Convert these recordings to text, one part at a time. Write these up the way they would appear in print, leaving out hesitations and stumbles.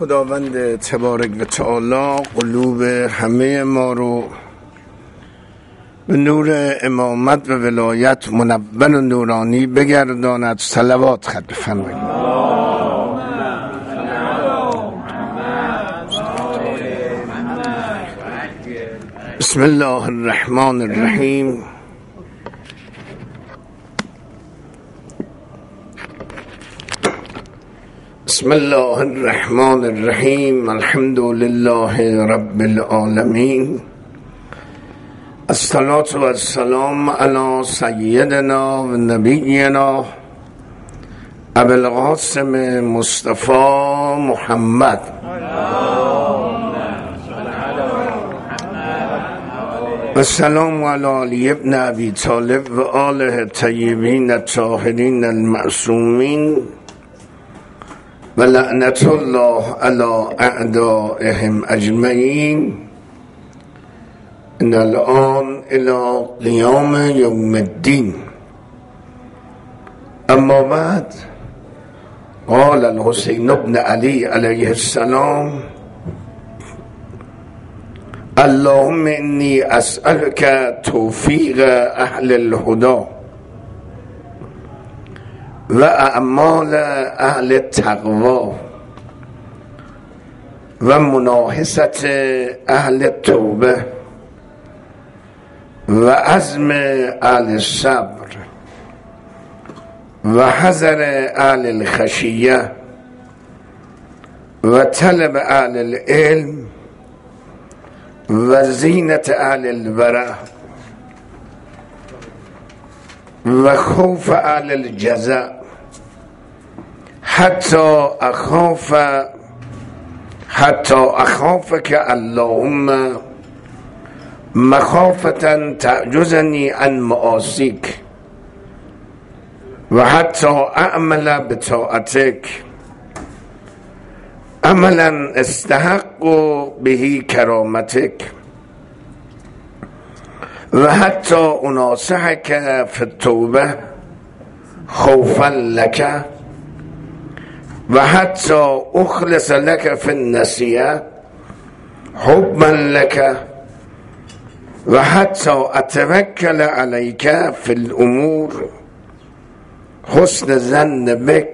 خداوند تبارک و تعالی قلوب همه ما رو به نور امامت و ولایت منور و نورانی بگرداند. صلوات خط بفرمایید. بسم الله الرحمن الرحیم. بسم الله الرحمن الرحیم. الحمد لله رب العالمین. الصلاة و السلام علی سیدنا و نبینا ابی القاسم مصطفی محمد و السلام علی علی ابن ابی طالب و آله الطیبین الطاهرین المعصومین و لعنت الله علی اعدائهم اجمعین ان الان الى قیام یوم الدین. اما بعد، قال الحسین بن علی علیه السلام: اللهم انی اسألک توفیق اهل الهدى و اعمال اهل التقوی و مناحست اهل التوبه و عزم اهل الصبر و حذر اهل الخشیه و طلب اهل العلم و زینت اهل الورع و خوف اهل الجزع حتی اخافك اللهم مخافة تعجزني عن معاصيك و حتی اعمل بطاعتك عملا استحق به کرامتك و حتی اناصحك في التوبه خوفا لك و حتی اخلص لك في النسیه حبا لك و حتی اتوکل علیک فی الامور حسن ظن بک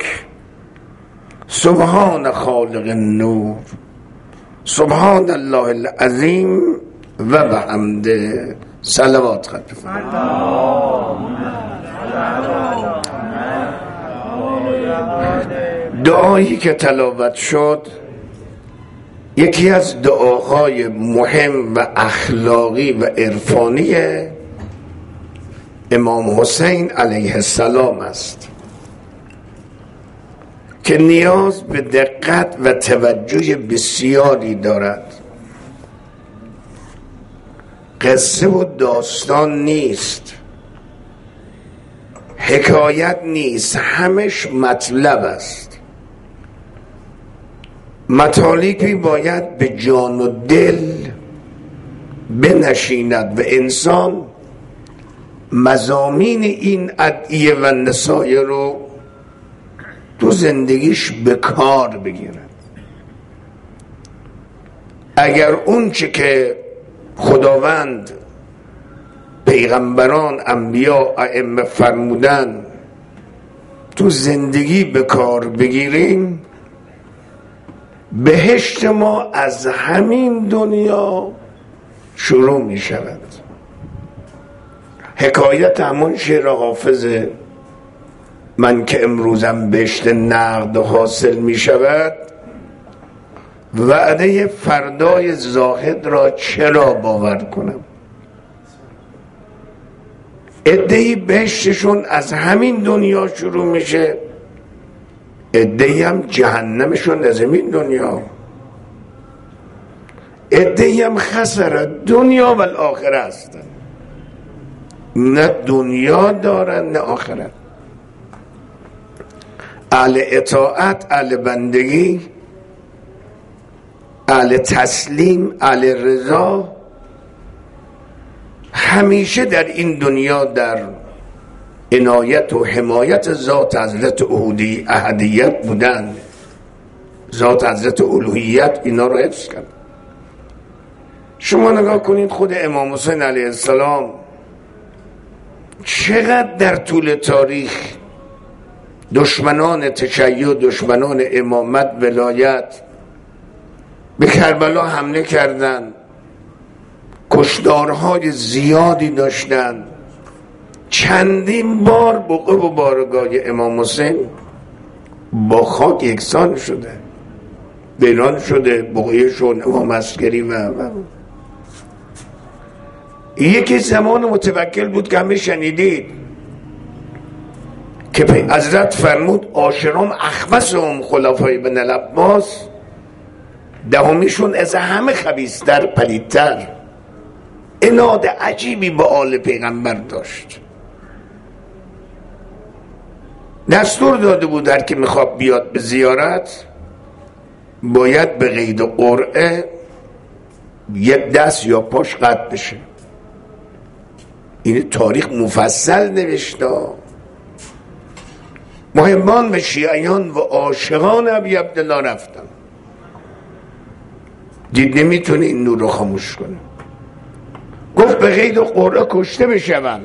سبحان خالق النور سبحان الله العظیم و بحمده. صلوات خط دعایی که تلاوت شد یکی از دعاهای مهم و اخلاقی و عرفانی امام حسین علیه السلام است که نیاز به دقت و توجه بسیاری دارد. قصه و داستان نیست، حکایت نیست، همش مطلب است. مطالبی باید به جان و دل بنشیند و انسان مضامین این ادعیه و نصایح رو تو زندگیش به کار بگیرد. اگر اون چه که خداوند پیغمبران انبیا ائمه فرمودن تو زندگی به کار بگیریم، بهشت ما از همین دنیا شروع می شود. حکایت همون شعر حافظه: من که امروزم بهشت نقد حاصل می شود، وعده فردای زاهد را چرا باور کنم؟ عده‌ای بهشتشون از همین دنیا شروع میشه، عده‌ای هم جهنمشون از همین دنیا، عده‌ای هم خسر دنیا و الاخره هستن، نه دنیا دارن نه آخرت. اهل اطاعت، اهل بندگی، اهل تسلیم، اهل رضا همیشه در این دنیا در عنایت و حمایت ذات حضرت احدیت بودند. ذات حضرت الوهیت اینا رو حفظ کرد. شما نگاه کنید خود امام حسین علیه السلام چقدر در طول تاریخ دشمنان تشیع، دشمنان امامت، ولایت به کربلا حمله کردند، کشتارهای زیادی داشتند. چندین بار بقعه و بارگاه امام حسین با خاک یکسان شده، ویران شده، بقعهشون امام عسکری و یکی زمان متوکل بود که همه شنیدید که حضرت فرمود عاشرام اخبثهم خلفای بن العباس، دهمیشون از همه خبیث‌تر، پلیدتر، عناد عجیبی با آل پیغمبر داشت. دستور داده بود هر که میخواد بیاد به زیارت باید به قید قرعه یک دست یا پاش قطع بشه. این تاریخ مفصل نوشته. محبان و شیعیان و عاشقان ابی عبدالله رفتن، دید نمیتونه این نور رو خاموش کنه، گفت به قید قرعه کشته بشون.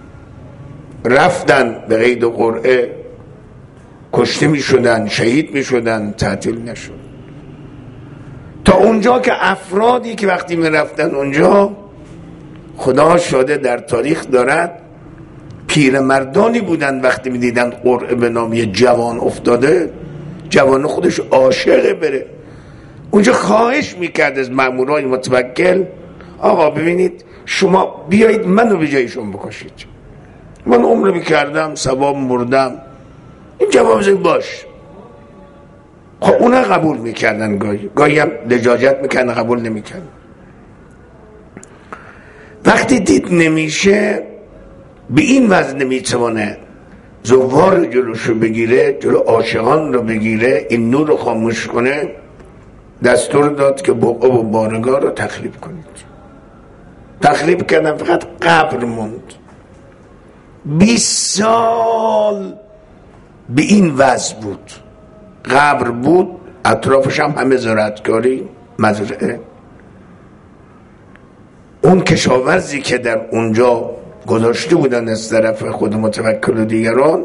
رفتن به قید قرعه، کشته میشدن، شهید میشدن، تعطیل نشد. تا اونجا که افرادی که وقتی میرفتن اونجا، خدا شاده در تاریخ دارد، پیرمردانی بودن وقتی میدیدن قرعه به نام یه جوان افتاده، جوان خودش عاشقه بره اونجا، خواهش میکرد از مامورای متوکل آقا ببینید شما بیایید منو به جایشون بکشید، من عمر میکردم ثواب مردم، این جواب باش. خب اونا قبول میکردن، گاهی هم لجاجت میکردن، قبول نمیکردن. وقتی دید نمیشه، به این وزن نمیتوانه زوار جلوشو بگیره، جلو عاشقان رو بگیره، این نور رو خاموش کنه، دستور داد که بقعه و بارگاه رو تخریب کنید. تخریب کردن، فقط قبر موند. 20 سال به این وضع بود، قبر بود، اطرافش هم همه زراعتکاری، مزرعه. اون کشاورزی که در اونجا گذاشته بودن از طرف خود متوکل و دیگران،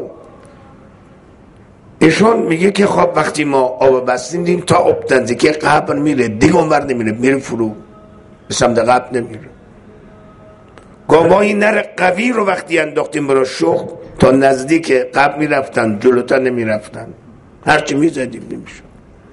ایشون میگه که خب وقتی ما آب بستیم دیم تا آب تنزیکی قبر میره دیگه اونور نمیره، میره فرو، به سمت قبر نمیره. گاوای نر قوی رو وقتی انداختیم برای شخم تا نزدیک قبر میرفتن، جلوتر نمیرفتن، هرچی میزدیم نمیشه.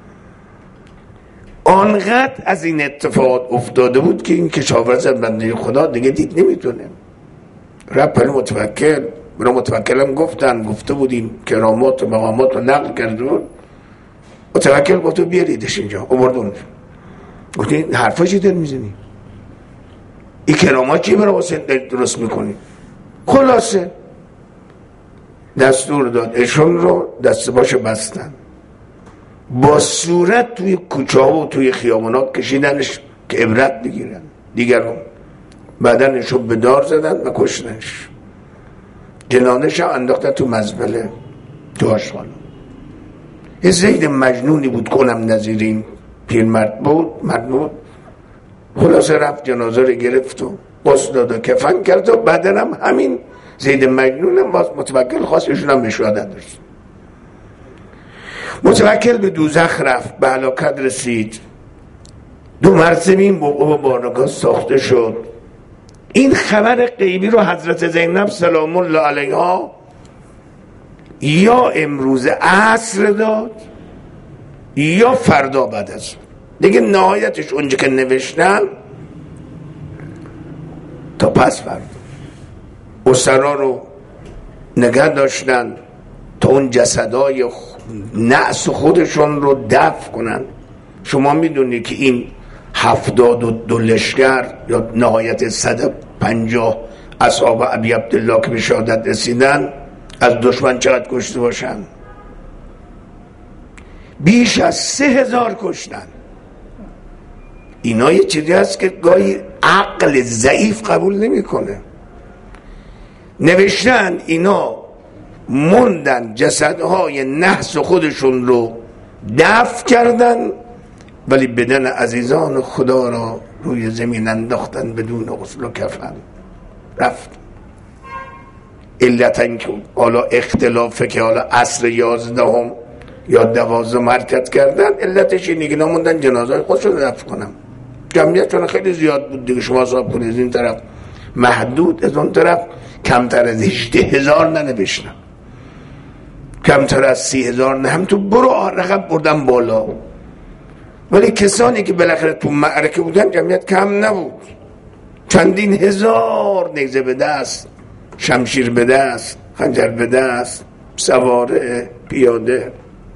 آنقدر از این اتفاقات افتاده بود که این کشاورز بنده خدا دیگه دید نمیتونه، رفت برای متوکل. برای متوکل هم گفته بودیم کرامات و مقامات رو نقل کرده بود. متوکل گفت بیاریدش اینجا، آوردونش. گفت این حرفا چی داری میزنی؟ این کرامات چی برای حسین درست میکنی؟ خلاصه دستور داد ایشون رو دست باش بستن، با صورت توی کوچه ها و توی خیابونا کشیدنش که عبرت بگیرن دیگران. بدنشو به دار زدن و کشتنش، جنانش هم انداختن تو مزبله، تو آشغال. یه زید مجنونی بود، کنم نظیر این پیرمرد بود، مرد. خلاصه رفت جنازه رو گرفت و غسل داد و کفن کرد و بعدن هم همین زید مجنون هم متوکل خواست ایشون هم بشهادت داشت. متوکل به دوزخ رفت، به هلاکت رسید. 2 مرتبه این بقعه و بارگاه ساخته شد. این خبر غیبی رو حضرت زینب سلام الله علیها یا امروز عصر داد یا فردا بعد از دیگه، نهایتش اونجا که نوشتن تا پس فردا. اسرا رو نگه داشتن تا اون جسدای نعس خودشون رو دفن کنن. شما میدونید که این 72 لشکر یا نهایت 150 اصحاب ابی عبدالله که به شهادت رسیدن از دشمن چقدر کشته باشن؟ بیش از 3000 کشتن. اینا یه چیزی هست که گاهی عقل ضعیف قبول نمیکنه. نوشتن اینا موندن جسدهای نحس خودشون رو دفن کردن، ولی بدن عزیزان خدا را روی زمین انداختن بدون غسل و کفن. رفت. علت این که حالا اختلافه که حالا عصر 11 یا 12 حرکت کردن، علتش اینه که نموندن جنازه خودشون دفن کنم. جمعیت چون خیلی زیاد بود دیگه، شما حساب کنید این طرف محدود، از اون طرف کمتر از 18,000 ننوشتن، کمتر از 30,000 نه، هم تو برو رقم بردن بالا. ولی کسانی که بالاخره تو معرکه بودن جمعیت کم نبود، چندین هزار نیزه به دست، شمشیر به دست، خنجر به دست، سواره، پیاده،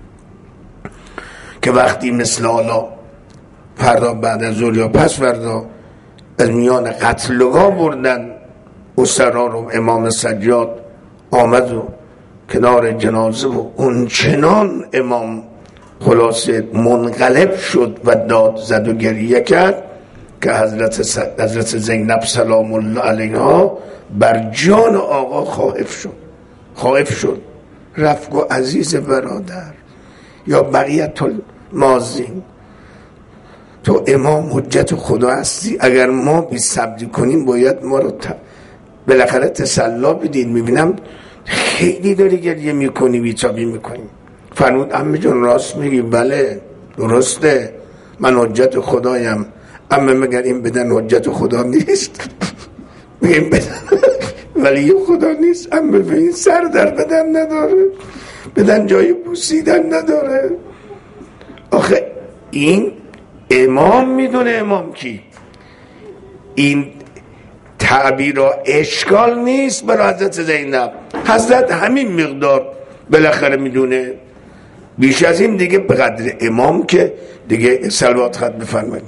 که وقتی مثل حالا فردا بعد از ظهر یا پس فردا از میان قتلگاه بردن اسرا رو، امام سجاد آمد و کنار جنازه و اون چنان امام خلاصه منقلب شد و داد زد و گریه کرد که حضرت زینب سلام الله علیها بر جان آقا خائف شد. رفت گو عزیز برادر یا بقیت الماضین، تو امام حجت خدا هستی، اگر ما بی صبری کنیم باید ما رو بالاخره تسلا بدین. میبینم خیلی داری گریه میکنی، بی‌تابی میکنی. فرمود عمه جان راست میگی، بله درسته، من حجت خدایم. اما مگر این بدن حجت خدا نیست؟ این بدن ولی خدا نیست. اما به این سر در بدن نداره، بدن جای بوسیدن نداره. آخه این امام میدونه. امام کی؟ این تعبیر را اشکال نیست برای حضرت زینب. حضرت همین مقدار بالاخره میدونه، بیش از این دیگه به قدر امام که دیگه صلوات خط بفرمایید.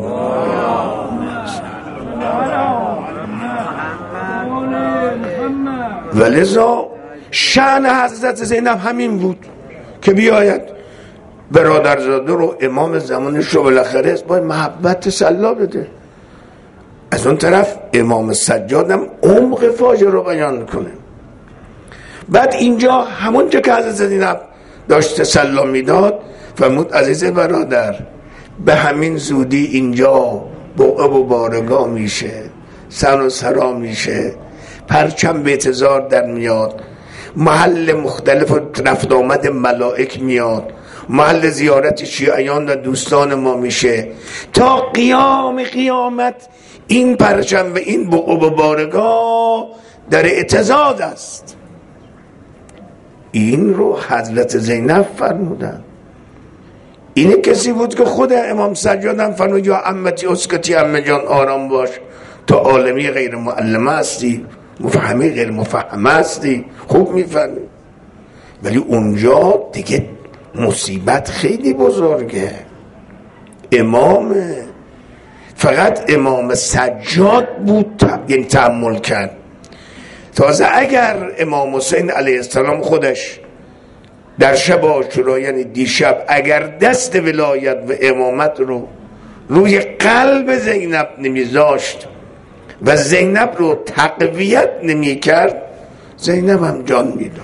ولذا شأن حضرت زینب همین بود که بیاید برادرزاده رو، امام زمانش رو بالاخره باید محبت تسلا بده. از اون طرف امام سجاد هم عمق فاجعه رو بیان کنه. بعد اینجا همونجا که حضرت زینب داشت تسلا میداد، فرمود عزیز برادر به همین زودی اینجا بقعه و بارگاه میشه، سن و سرا میشه، پرچم به اعتذار در میاد، محل مختلف رفت آمد ملائک میاد، محل زیارت شیعیان و دوستان ما میشه. تا قیامت این پرچم و این بقعه و بارگاه در اعتزاز است. این رو حضرت زینب فرمودن. اینه کسی بود که خود امام سجاد هم فرمود یا عمتی اسکتی، عمه جان آرام باش، تو عالمی غیر معلمه هستی، مفهمی غیر مفهمه هستی، خوب میفهمی. ولی اونجا دیگه مصیبت خیلی بزرگه. امامه، فقط امام سجاد بود یعنی تحمل کرد. تازه اگر امام حسین علیه السلام خودش در شب عاشورا یعنی دیشب اگر دست ولایت و امامت رو روی قلب زینب نمیذاشت و زینب رو تقویت نمیکرد، زینب هم جان میداد.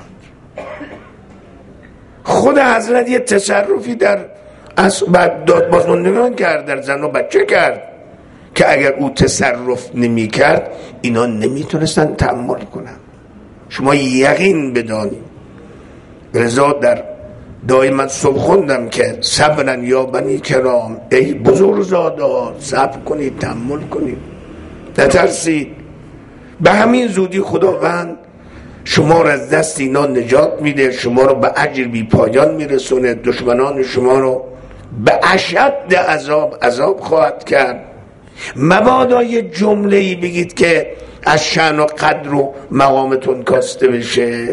خود حضرت یه تصرفی در دادبازماندگان کرد، در زن و بچه کرد که اگر او تصرف نمی کرد اینا نمیتونستن تحمل کنن. شما یقین بدانید. رضا در دائما صبح خوندم که صبرن یا بنی کرام، ای بزرگزاده ها صبر کنید، تحمل کنید، نترسید. به همین زودی خداوند شما رو از دست اینا نجات میده، شما رو به اجر بی پایان میرسونه، دشمنان شما رو به اشد عذاب خواهد کرد. مبادا یه جمله‌ای بگید که از شأن و قدر و مقامتون کاسته بشه.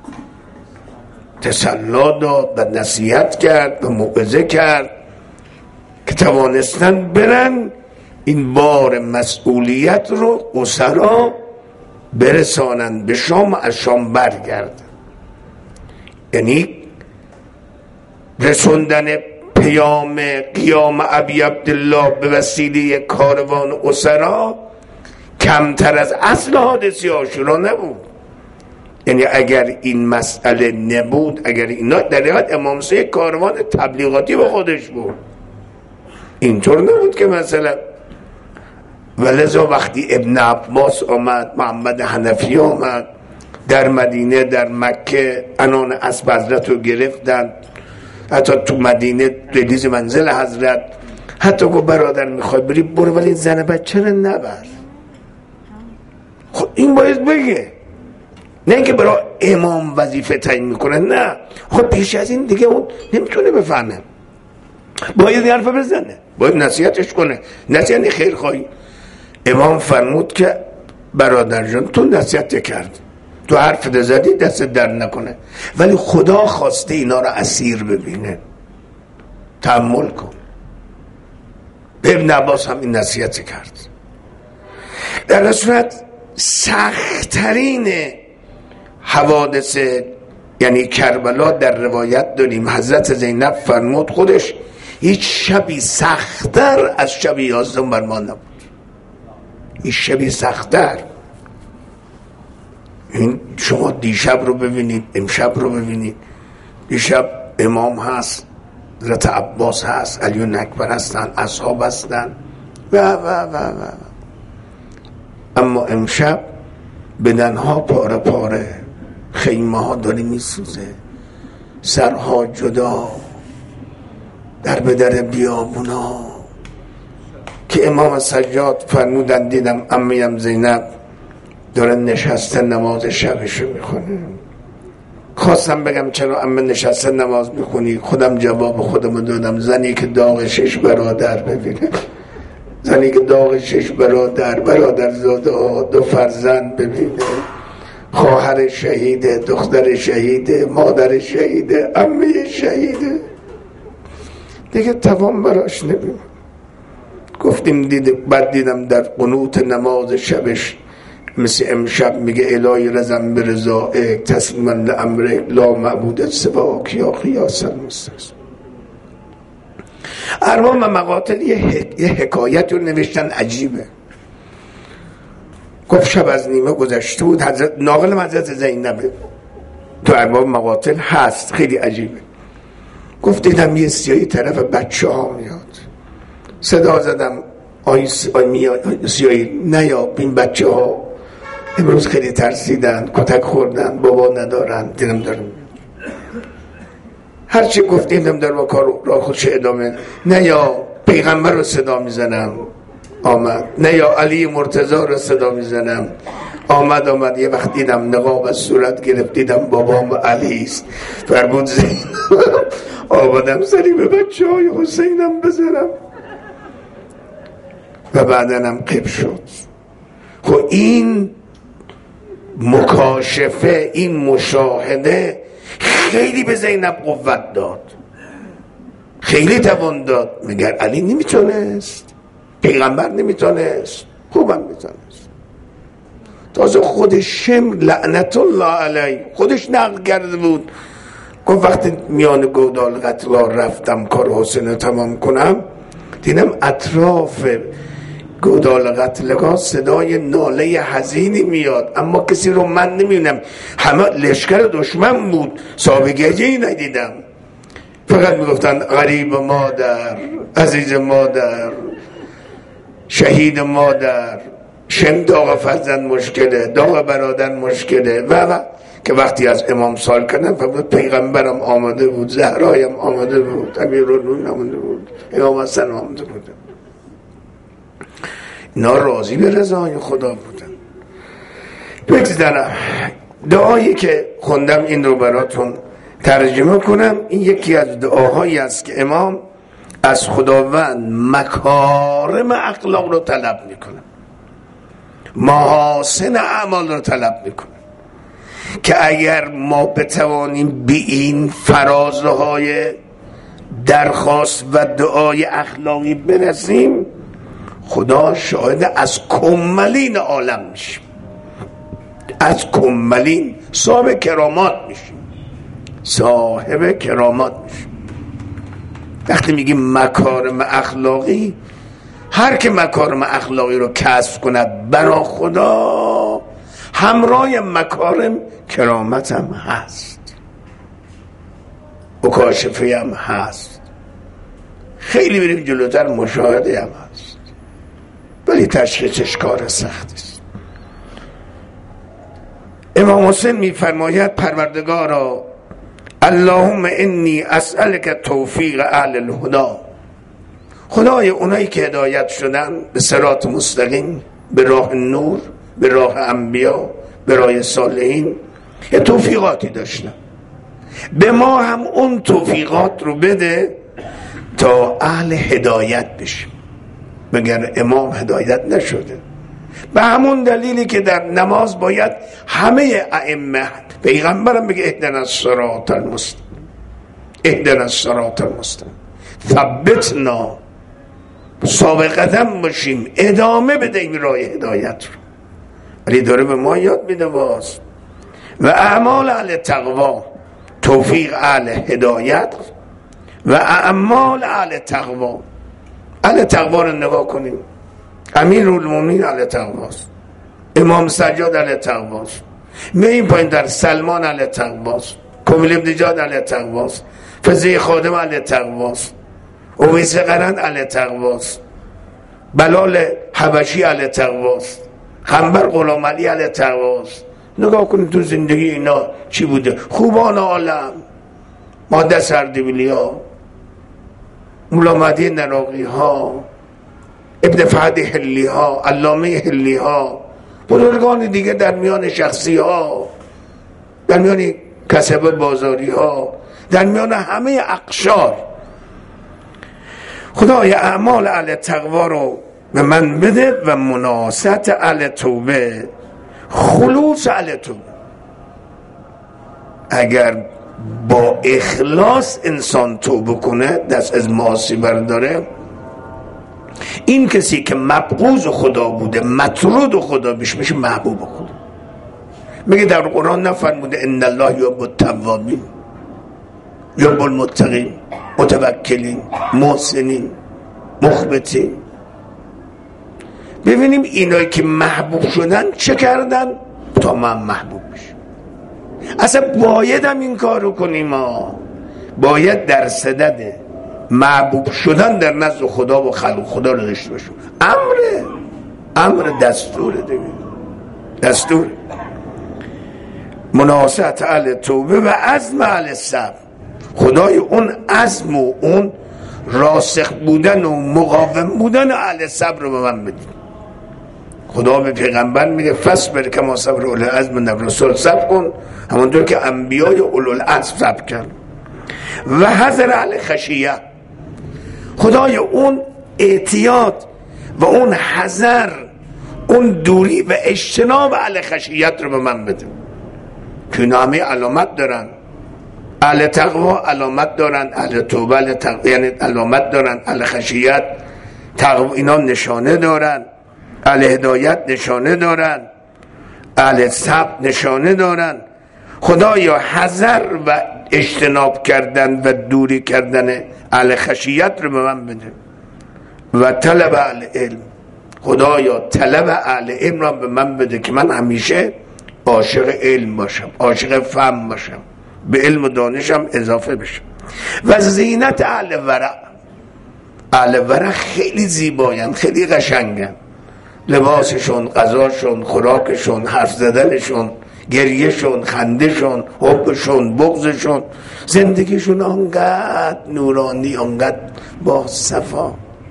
تسلا داد و نصیحت کرد و موعظه کرد که توانستن برن این بار مسئولیت رو اسرا برسانن به شام و از شام برگردن. یعنی رسوندن پیام قیام ابی عبدالله به وسیله کاروان اسرا کمتر از اصل حادثه عاشورا نبود. یعنی اگر این مسئله نبود، اگر اینا در حقیقت امام حسین کاروان تبلیغاتی به خودش بود، اینطور نبود که مثلا. ولذا وقتی ابن عباس آمد، محمد حنفی آمد در مدینه، در مکه انان اسب حضرت رو گرفتن، حتی تو مدینه ردیز منزل حضرت، حتی گفت برادر میخوای بری برو، ولی زن بچه رو نبر. خب این باید بگه، نه اینکه برای امام وظیفه تعیین میکنه، نه. خب پیش از این دیگه اون نمیتونه بفهمه، باید این حرف بزنه، باید نصیحتش کنه. نصیحت خیر خواهی. امام فرمود که برادر جان تو نصیحت کرد، تو حرف ده زدی، دست در نکنه، ولی خدا خواسته اینا رو اسیر ببینه، تحمل کن. به ابن عباس هم این نصیحت کرد. در صورت سخت‌ترین حوادث یعنی کربلا در روایت داریم. حضرت زینب فرمود خودش هیچ شبی سخت‌تر از شب 11 بر ما نبود، هیچ شبی سخت‌تر. این شما دیشب رو ببینید، امشب رو ببینید. دیشب امام هست، حضرت عباس هست، علی اکبر هستن، اصحاب هستن و اما امشب بدنها پاره پاره، خیمه ها داره میسوزه، سرها جدا، در بدر بیابونا. که امام سجاد فرمودن دیدم امیم زینب داره نشسته نماز شبشو میخونه. خواستم بگم چرا امه نشسته نماز میخونی؟ خودم جواب خودم دادم، زنی که داغ 6 برادر ببینه، زنی که داغ 6 برادر زاده ها، 2 فرزند ببینه، خواهر شهیده، دختر شهیده، مادر شهیده، عمه شهیده، دیگه توان براش نبیم. گفتیم بعد دیدم در قنوت نماز شبش مثل امشب میگه الهی رزم برضائک تسلیما لامرک لا معبود سواک یا قیاس المستقیم. ارباب مقاتل یه حکایت رو نوشتن عجیبه. گفت شب از نیمه گذشته بود، ناقل حضرت زینبه تو ارباب مقاتل هست، خیلی عجیبه. گفت دیدم یه سیاهی طرف بچه ها میاد، صدا زدم آی سیاهی نیا، این بچه ها امروز خیلی ترسیدن، کتک خوردن، بابا ندارن، دیدم دارم. هرچی گفتیم در با کار را خودش ادامه. نه یا پیغمبر رو صدا میزنم، آمد. نه یا علی مرتضی رو صدا میزنم، آمد. یه وقت دیدم نقاب از صورت گرفت، دیدم بابام علی است. فرمود زینب آمدم سری به بچه های حسینم بزنم و بعدنم قب شد. خب این مکاشفه، این مشاهده خیلی به زینب قوت داد، خیلی توان داد. مگر علی نمیتونست؟ پیغمبر نمیتونست؟ خوبم میتونست. تازه خود شمر لعنت الله علیه خودش نقل کرده بود، گفت وقتی میان گودال قتلا رفتم کار حسین رو تمام کنم، دیدم اطراف گودال قتلگاه صدای ناله حزینی میاد، اما کسی رو من نمیبینم، همه لشکر دشمن بود، صابگهی ندیدم، فقط میگفتن غریب مادر، عزیز مادر، شهید مادر، شم داغ فرزند مشکله، داغ برادر مشکله و که وقتی از امام سوال کردن فرمود پیغمبرم آمده بود، زهرایم آمده بود، امیرالمومنین آمده بود، امام حسن آمده بود. اینا راضی به رضای خدا بودن. بگذارم دعایی که خوندم این رو براتون ترجمه کنم. این یکی از دعاهایی است که امام از خداوند مکارم اخلاق رو طلب میکنه، محاسن اعمال رو طلب میکنه که اگر ما بتوانیم به این فرازهای درخواست و دعای اخلاقی برسیم، خدا شاهد از کمالین عالم میشیم، از کمالین صاحب کرامات میشیم، صاحب کرامات میشیم. وقتی میگیم مکارم اخلاقی، هر که مکارم اخلاقی رو کسب کند برا خدا همراه مکارم کرامت هم هست، مکاشفه هم هست، خیلی بریم جلوتر مشاهده هم هست، ولی تشخیصش کار سختی است. امام حسین میفرماید پروردگارا اللهم انی اسألک توفیق اهل الهدی، خدای اونایی که هدایت شدن به صراط مستقیم، به راه نور، به راه انبیا، به راه صالحین، یه توفیقاتی داشتن، به ما هم اون توفیقات رو بده تا اهل هدایت بشیم. مگر امام هدایت نشده؟ به همون دلیلی که در نماز باید همه ائمه، پیغمبرم بگه اهدنا الصراط المستقیم، اهدنا الصراط المستقیم، ثبتنا، ثابت قدم باشیم، ادامه بدهیم راه هدایت رو. ولی داره به ما یاد میده باز و اعمال اهل تقوا، توفیق اهل هدایت و اعمال اهل تقوا. اهل تقوا رو نگاه کنیم، امیرالمومنین اهل تقواست، امام سجاد اهل تقواست، میاییم پایین در سلمان اهل تقواست، کمیل ابن جاد اهل تقواست، فضیل خادم اهل تقواست، اویس قرن اهل تقواست، بلال حبشی اهل تقواست، خنبر غلام علی اهل تقواست. نگاه کنید تو زندگی اینا چی بوده. خوبان عالم، ماده سردبیلی ها، مولا مهدی نراقی ها، ابن فهد حلی ها، علامه حلی ها، بزرگان دیگه در میان شخصی ها، در میان کسب بازاری ها، در میان همه اقشار. خدای اعمال اهل تقوا رو به من بده و مناصت اهل توبه، خلوص اهل توبه. اگر با اخلاص انسان توبه کنه، دست از معاصی برداره، این کسی که مبغوض خدا بوده، مطرود خدا میشه محبوب خدا. میگه در قرآن نفرموده ان الله یحب التوابین یحب المتقین متوکلین محسنین مخبتین. ببینیم اینایی که محبوب شدن چه کردن تا من محبوب بشم. اصلا باید هم این کار رو کنیم، باید در صدد محبوب شدن در نزد خدا و خلق خدا رو داشته باشیم. امر دستوره دیگه، دستور. مناصحت اهل توبه و عزم اهل صبر. خدای اون عزم و اون راسخ بودن و مقاوم بودن اهل صبر رو به من بدید. خدا به پیغمبر میگه فصبر کما صبر اولو العزم من الرسل، صبر کن همونطور که انبیای اولو العزم صبر کردن. و حذر اهل خشیه. خدای اون احتیاط و اون حذر، اون دوری و اجتناب اهل خشیت رو به من بده که اینا همه علامت دارن. اهل تقوا علامت دارن، اهل توبه یعنی علامت دارن، اهل خشیت تقوا اینا نشانه دارن، اهل هدایت نشانه دارن، اهل صبر نشانه دارن. خدایا حذر و اجتناب کردن و دوری کردن اهل خشیت رو به من بده. و طلب اهل علم. خدایا طلب اهل علم رو به من بده که من همیشه عاشق علم باشم، عاشق فهم باشم، به علم و دانشم اضافه بشم. و زینت اهل ورع. اهل ورع خیلی زیباین، خیلی قشنگن، لباسشون، غذاشون، خوراکشون، حرف زدنشون، گریهشون، خندهشون، حبشون، بغضشون، زندگیشون آنقدر نورانی، آنقدر با صفا.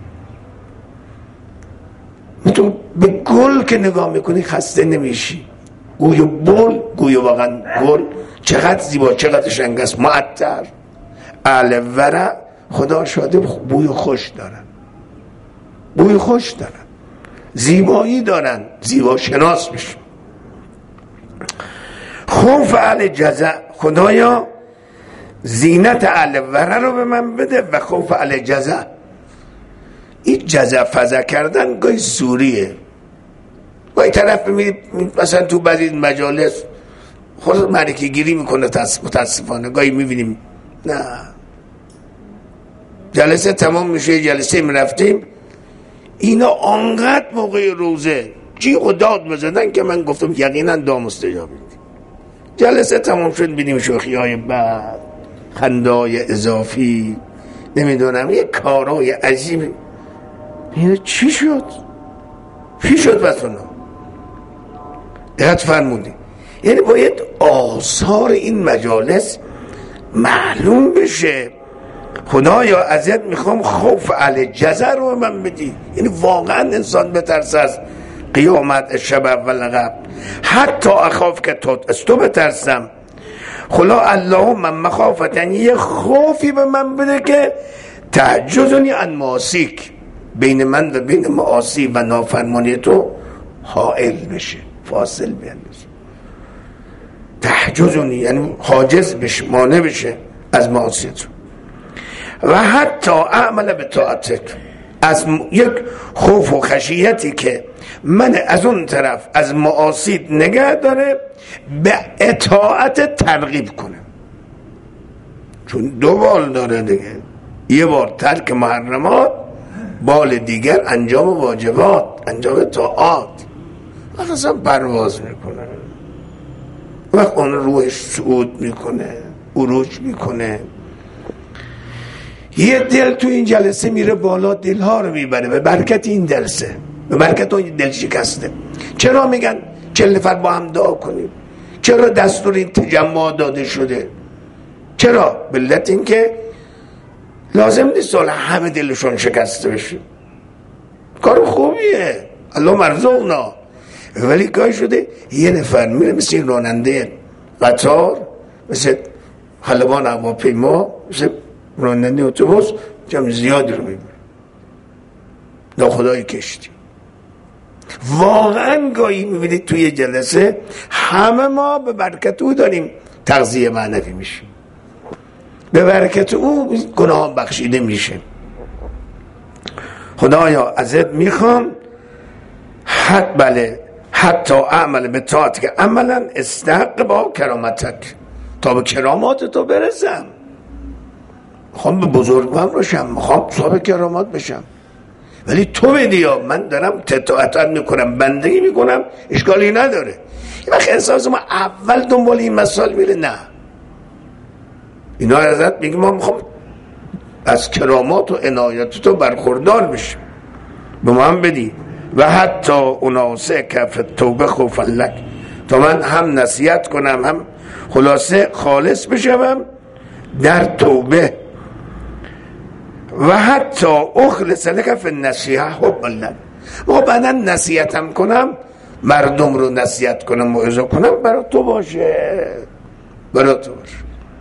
تو به گل که نگاه میکنی خسته نمیشی. گویا بول، گویا واقعا گل چقدر زیبا، چقدر شنگ است، معطر. اهل ورع خدا شاده بوی خوش دارن، بوی خوش دارن، زیبایی دارن، زیبا شناس بشن. خوف اهل جزع. خدایا زینت اهل ورع رو به من بده و خوف اهل جزع. این جزع فزع کردن گاهی سوریه. گاهی طرف بمیدید مثلا تو بعضی مجالس خود معرکه گیری میکنه، متاسفانه گاهی میبینیم نه جلسه تمام میشه، جلسه میرفتیم اینا آنقدر موقع روزه جیغ و داد بزدن که من گفتم یقینا دام استجابه. جلسه تمام شد، بیدیم شوخی های بعد، خندای اضافی، نمیدونم یه کارای عجیب. اینه چی شد؟ چی شد بسونا؟ دقت فرمودی؟ یعنی باید آثار این مجالس معلوم بشه. خدایا ازت میخوام خوف علی جزر رو من بدی. یعنی واقعا انسان بترس از قیامت شب اول قبل. حتی اخاف که از تو بترسم. خلا اللهم من مخافتن، یه خوفی به من بده که تحجزنی عن معاصیک، بین من و بین معاصی و نافرمانی تو حائل بشه، فاصل بشه. تحجزنی یعنی حاجز بشه، مانع بشه از معاصی تو. و حتی اعمل به طاعتک، از یک خوف و خشیتی که من از اون طرف از معاصی نگه داره به اطاعت ترغیب کنه. چون دو بال داره دیگه، یه بار ترک محرمات، بال دیگر انجام واجبات، انجام طاعات. اصلا پرواز میکنه، وقت اون روحش صعود میکنه، عروج میکنه. یه دل تو این جلسه میره بالا، دلها رو میبره به برکت این جلسه، به برکت اون دل شکسته. چرا میگن 40 نفر با هم دعا کنیم؟ چرا دستور این تجمع داده شده؟ چرا؟ به علت این که لازم نیست همه دلشون شکسته بشه. کار خوبیه، الله مرزقنا، ولی گاهی شده یه نفر میره مثل این راننده قطار، مثل خلبان هواپیما، مثل راننده اتوبوس، جمع زیادی رو میبره ناخدای کشتی. واقعا گاهی میبینید توی جلسه همه ما به برکت او داریم تغذیه معنوی میشیم، به برکت او گناه بخشیده میشه. خدایا ازت میخوام حتی اعمل به طاعت، که عملا استحق با کرامتک، تا به کرامات تو برسم. میخوام به بزرگوار باشم، میخوام صاحب کرامات بشم، ولی تو بدی. من دارم اطاعت میکنم، بندگی میکنم، اشکالی نداره. یه وقت احساس ما اول دنبال این مسائل میره، نه اینا ازت میگه ما میخوام از کرامات و عنایت تو برخوردار بشیم، به ما هم بدی. و حتی اوناسه کف توبه خوف لک، تا من هم نصیحت کنم، هم خلاصه خالص بشم در توبه. و حتی اخلص لک فی النصیحه حب لک، ما بعدا نصیحتم کنم، مردم رو نصیحت کنم، موعظه کنم، برای تو باشه، برای تو باشه.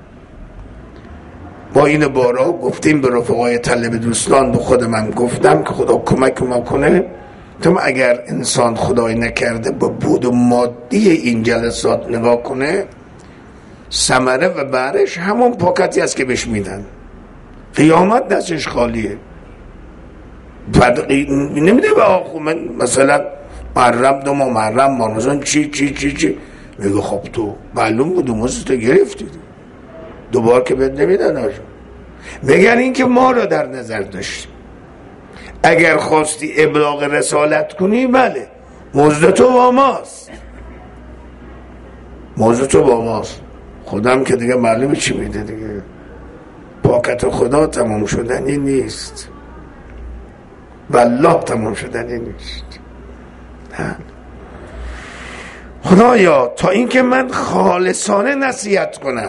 ما این بارا گفتیم به رفقای طلب دوستان، به خود من گفتم که خدا کمک ما کنه. تو اگر انسان خدای نکرده با بود و مادی این جلسات نگاه کنه، ثمره و برش همون پاکتی است که بهش میدن. قیامت دستش خالیه. نمیده به آخو من مثلا محرم دو ما محرم مانوزان چی میگه خب تو معلوم بود و تو گرفتی، دوبار که بهت نمیدن آجا. میگن این که ما رو در نظر داشتیم، اگر خواستی ابلاغ رسالت کنی بله موضوع تو با ماست، موضوع تو با ماست. خودم که دیگه معلومه چی میده دیگه، پاکت خدا تمام شدنی نیست، والله تمام شدنی نیست. خدایا تا اینکه من خالصانه نصیحت کنم،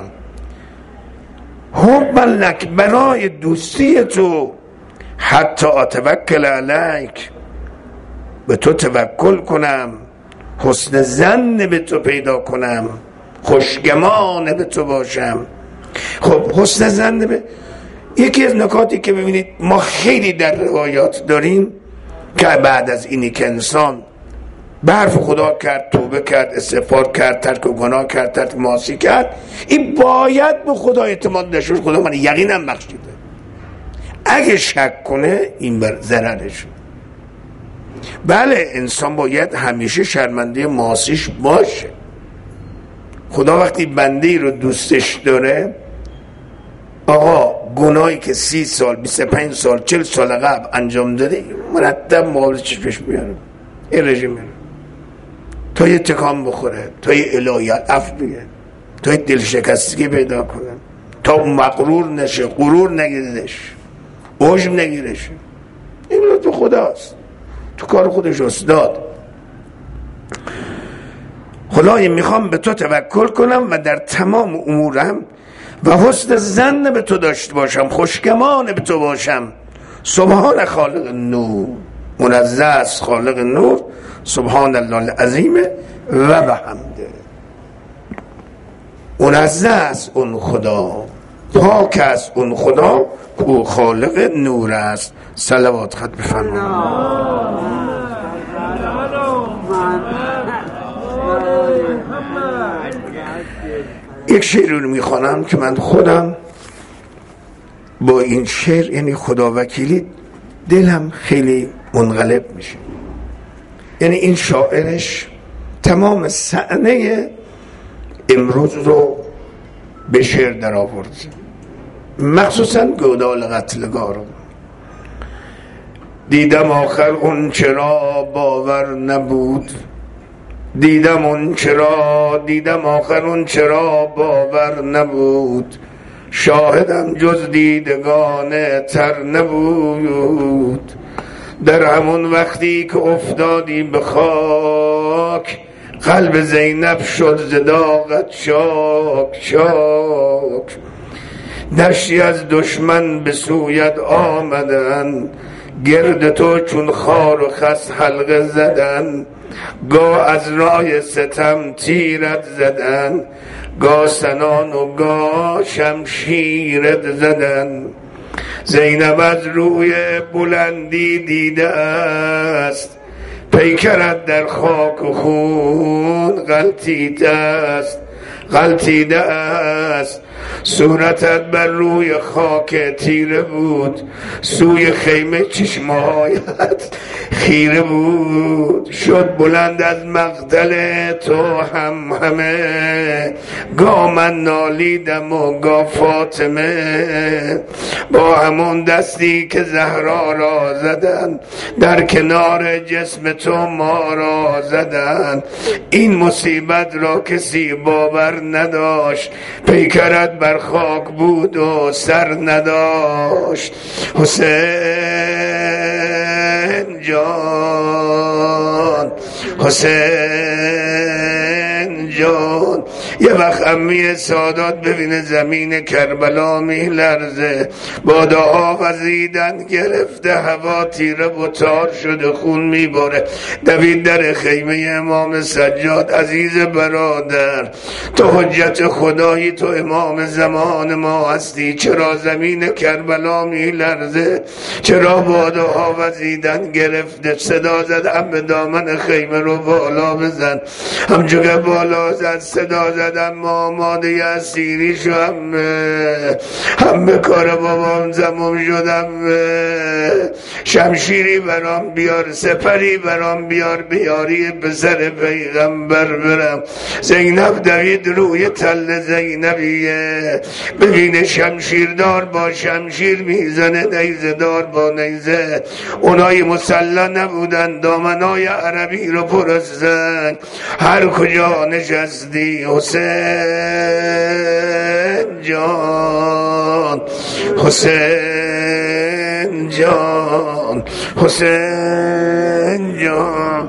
حب لک، برای دوستی تو، حتی اتوکل علیک، به تو توکل کنم، حسن ظن به تو پیدا کنم، خوشگمان به تو باشم. خب حسن ظن به یکی از نکاتی که ببینید ما خیلی در روایات داریم که بعد از اینی که انسان به حرف خدا کرد، توبه کرد، استغفار کرد، ترک گناه کرد، ترک معاصی کرد، این باید به خدا اعتماد داشته، خدا من یقینم بخشیده. اگه شک کنه این بر ضررش. بله انسان باید همیشه شرمنده معاصیش باشه. خدا وقتی بنده رو دوستش داره، آقا گناهی که 30 سال 25 سال 40 سال قبل انجام داده مرتب مقابل چشمش میاره، این رژیم میاره. تا یه تکان بخوره، تا یه الهیت عفو بگه، تا یه دلشکستگی پیدا کنه، تا مغرور نشه، غرور نگیردش، عجب نگیرش. این لطف خداست، تو کار خودش استاد. خدای میخوام به تو توکل کنم و در تمام امورم و حسن ظن به تو داشته باشم، خوشگمان به تو باشم. سبحان خالق نور، منزه است خالق نور، سبحان الله العظیم و بحمده. منزه است اون خدا، پاک است اون خدا او خالق نور است. صلوات خط بفرمایید. یک شعر رو میخوانم که من خودم با این شعر، یعنی خدا وکیلی، دلم خیلی منقلب میشه. یعنی این شاعرش تمام صحنه امروز رو به شعر در آورد، مخصوصا گودال قتلگاه رو. دیدم آخر اون چرا باور نبود، دیدم آخر اون چرا باور نبود، شاهدم جز دیدگان تر نبود. در همون وقتی که افتادی به خاک، قلب زینب شد ز داغت چاک چاک. دشتی از دشمن به سویت آمدن، گرد تو چون خار و خس حلقه زدن. گاه از رای ستم تیرت زدن، گاه سنان و گاه شمشیرت زدن. زینب از روی بلندی دیده است، پیکرت در خاک و خون غلطیده است. صورتت بر روی خاک تیره بود، سوی خیمه چشمهایت خیره بود. شد بلند از مقتل تو همه، گاه من نالیدم و گاه فاطمه. با همون دستی که زهرا را زدن، در کنار جسم تو ما را زدن. این مصیبت را کسی باور نداشت، پیکرت بر خاک بود و سر نداشت. حسین جان، حسین جان. یه وقت امی سادات ببینه زمین کربلا میلرزه، بادها وزیدن گرفته، هوا تیره و تار شده، خون میباره. دوید در خیمه امام سجاد. عزیز برادر، تو حجت خدایی، تو امام زمان ما هستی، چرا زمین کربلا میلرزه؟ چرا بادها وزیدن گرفته؟ صدا زد هم به دامن خیمه رو بالا بزن. همچون که بالا زد صدا زدم ما آماده اسیری شدم، هم به کار بابام زمام شدم. شمشیری برام بیار، سپری برام بیار، بیاری به سر پیغمبر برم. زینب دوید روی تل زینبیه، ببینه شمشیردار با شمشیر میزنه، نیزه دار با نیزه. اونای مسلح نبودن، دامنای عربی رو پر از زنگ. هر کجا نشستی حسین جان، حسین جان، حسین جان،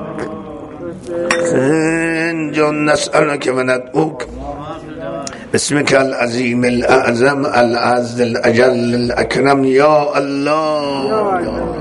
حسین جان. نسألك و ندعوک بسمك العظیم الاعظم العز الاجل الاکرم یا الله،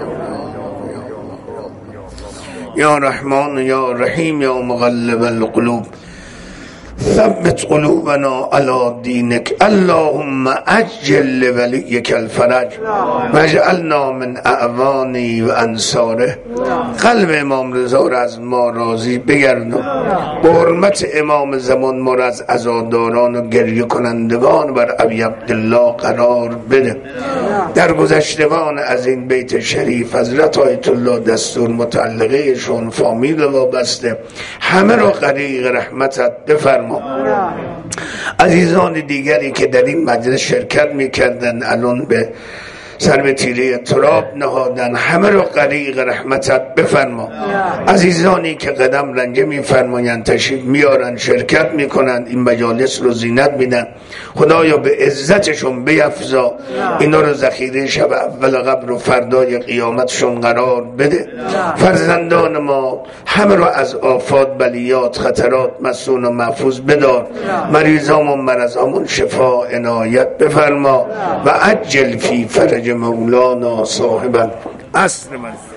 یا رحمان یا رحیم یا مقلب القلوب، ثبت قلوبنا على دینک. اللهم عجل لولیک الفرج واجعلنا من اعوانی و انصاره. قلب امام رضا را از ما راضی بگردان، به حرمت امام زمان ما را از عزاداران و گریه کنندگان بر ابی عبدالله قرار بده. در گذشتگان از این بیت شریف حضرت آیت الله دستور متعلقه شون، فامیل وابسته، همه را غریق رحمتت بفرما. عزیزان دیگری که در این مجلس شرکت میکردن الان به سر به تیره تراب نهادن، همه رو غریق رحمتت بفرما. عزیزانی که قدم رنجه میفرمایند تشریف میارن شرکت میکنند، این مجالس رو زینت میدن، خدایا به عزتشون بیفزا، اینا رو ذخیره شب اول قبر و فردای قیامتشون قرار بده. فرزندان ما همه رو از آفات، بلیات، خطرات مسون و محفوظ بدار. مریضامون مرضامون شفا عنایت بفرما و عجل فی فرج مولانا صاحب العصر.